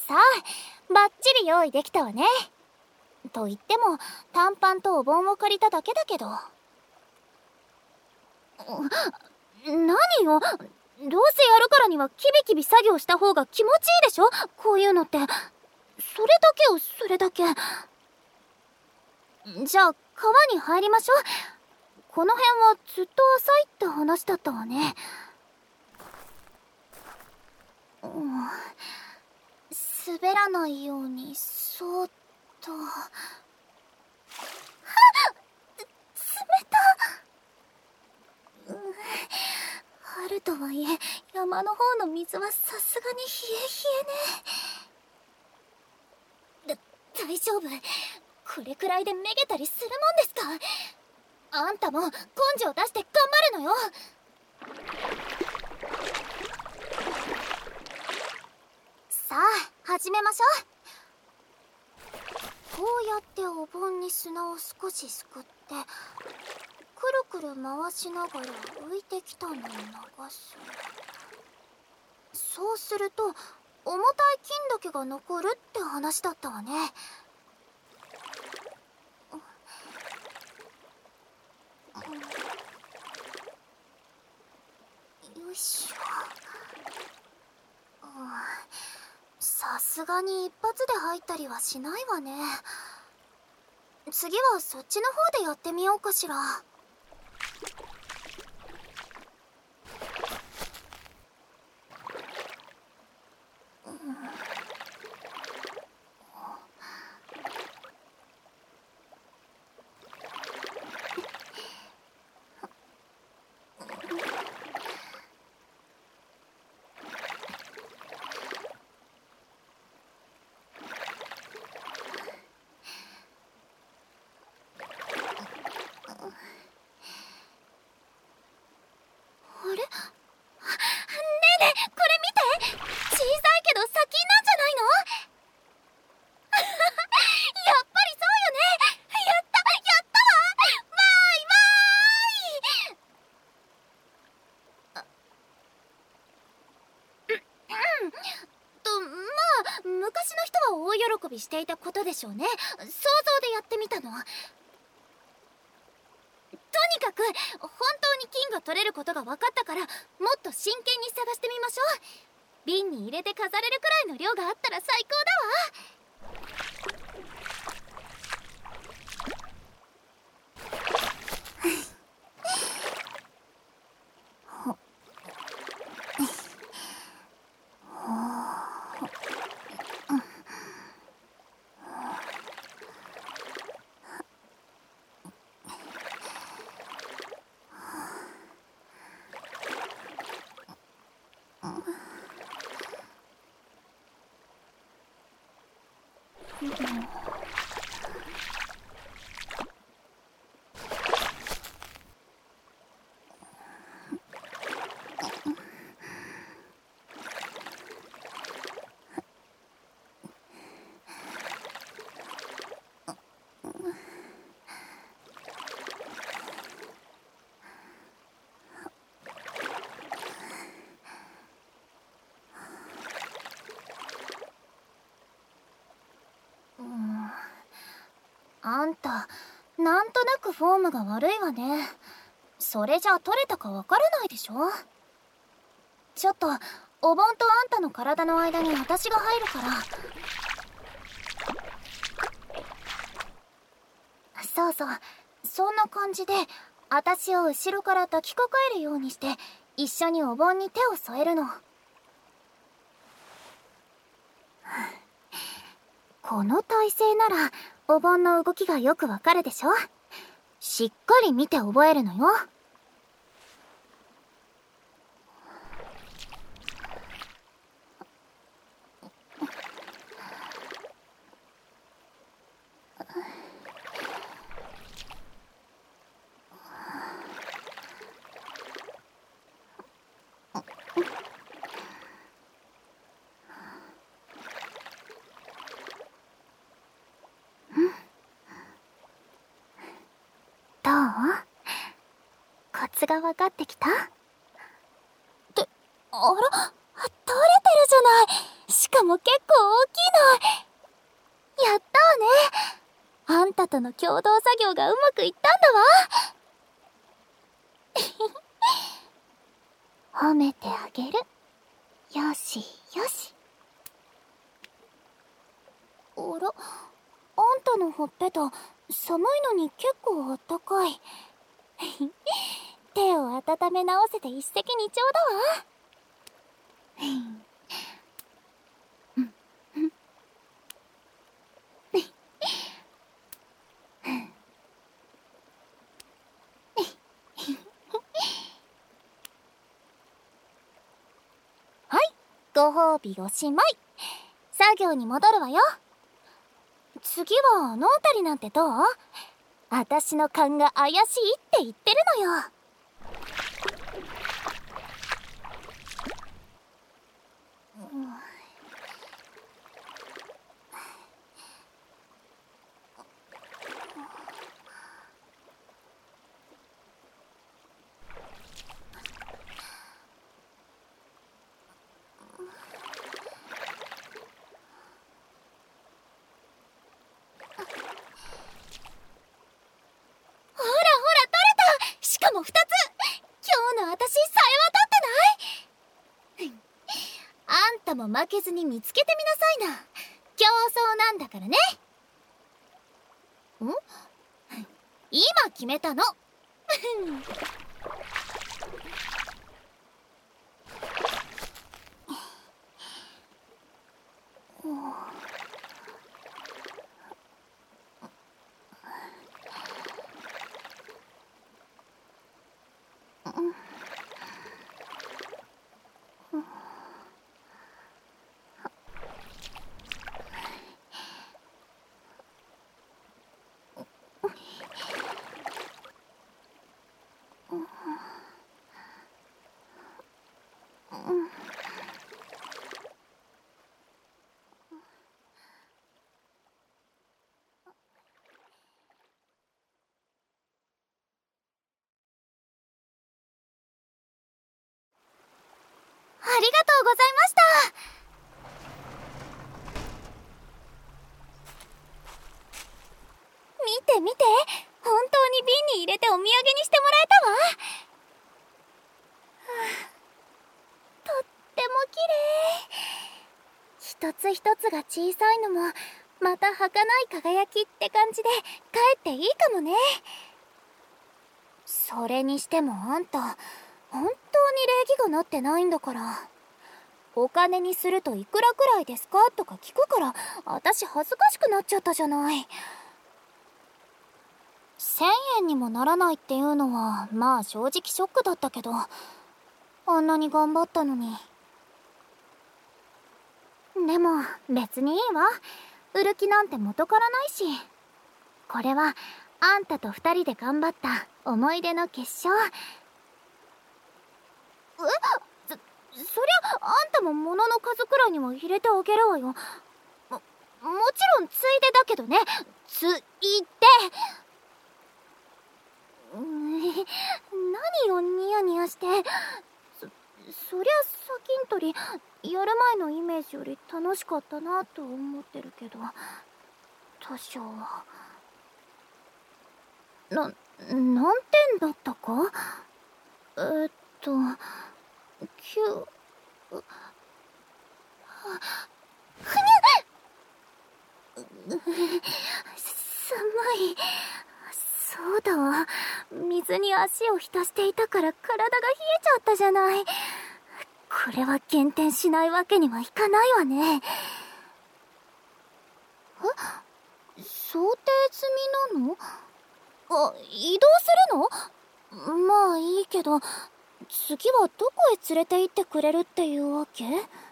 さあ、バッチリ用意できたわね。と言っても短パンとお盆を借りただけだけど。何よ、どうせやるからにはキビキビ作業した方が気持ちいいでしょ、こういうのって。それだけよ、それだけ。じゃあ川に入りましょう。この辺はずっと浅いって話だったわね。滑らないようにそーっと。はっ、冷た。春とはいえ山の方の水はさすがに冷え冷えね。大丈夫、これくらいでめげたりするもんですか。あんたも根性出して頑張るのよ。さあ始めましょう。こうやってお盆に砂を少しすくってくるくる回しながら浮いてきたのを流す。そうすると重たい金だけが残るって話だったわね。よいしょ。さすがに一発で入ったりはしないわね。次はそっちの方でやってみようかしら。あれ？ねえねえ、これ見て！小さいけど砂金なんじゃないの？やっぱりそうよね！やったやったわ！わーいわーい！まあ昔の人は大喜びしていたことでしょうね。想像でやってみたの。とにかく本当に金が取れることが分かったから、もっと真剣に探してみましょう。瓶に入れて飾れるくらいの量があったら最高だわ。あんた、なんとなくフォームが悪いわね。それじゃ取れたかわからないでしょ。ちょっとお盆とあんたの体の間に私が入るから。そうそう、そんな感じで私を後ろから抱きかかえるようにして一緒にお盆に手を添えるの。この体勢ならお盆の動きがよくわかるでしょ。しっかり見て覚えるのよ。どう？コツが分かってきた？って、あら？ 取れてるじゃない。しかも結構大きいの。やったわね。あんたとの共同作業がうまくいったんだわ。褒めてあげる。よしよし。あら、あんたのほっぺた寒いのに結構あったかい。手を温め直せて一石二鳥だわ。はい、ご褒美おしまい。作業に戻るわよ。次はあの辺りなんてどう？私の勘が怪しいって言ってるのよ。ほらほら取れた。しかも2つ。今日の私さえ渡ってない。あんたも負けずに見つけてみなさいな。競争なんだからね。今決めたの。ありがとうございました。見て見て、本当に瓶に入れてお土産にしてもらえたわ。とっても綺麗。一つ一つが小さいのもまた儚い輝きって感じでかえっていいかもね。それにしてもあんた本当に礼儀がなってないんだから。お金にするといくらくらいですかとか聞くから私恥ずかしくなっちゃったじゃない。1000円にもならないっていうのはまあ正直ショックだったけど、あんなに頑張ったのに。でも別にいいわ。売る気なんて元からないし。これはあんたと2人で頑張った思い出の結晶。そりゃあんたも物の数くらいには入れてあげるわよ。もちろんついでだけどね。ついで。何をニヤニヤして。そりゃ砂金取りやる前のイメージより楽しかったなと思ってるけど、多少は。何点だったか。9。ふにゃ。寒い。そうだわ。水に足を浸していたから体が冷えちゃったじゃない。これは減点しないわけにはいかないわね。想定済みなの？移動するの？まあいいけど、次はどこへ連れて行ってくれるっていうわけ？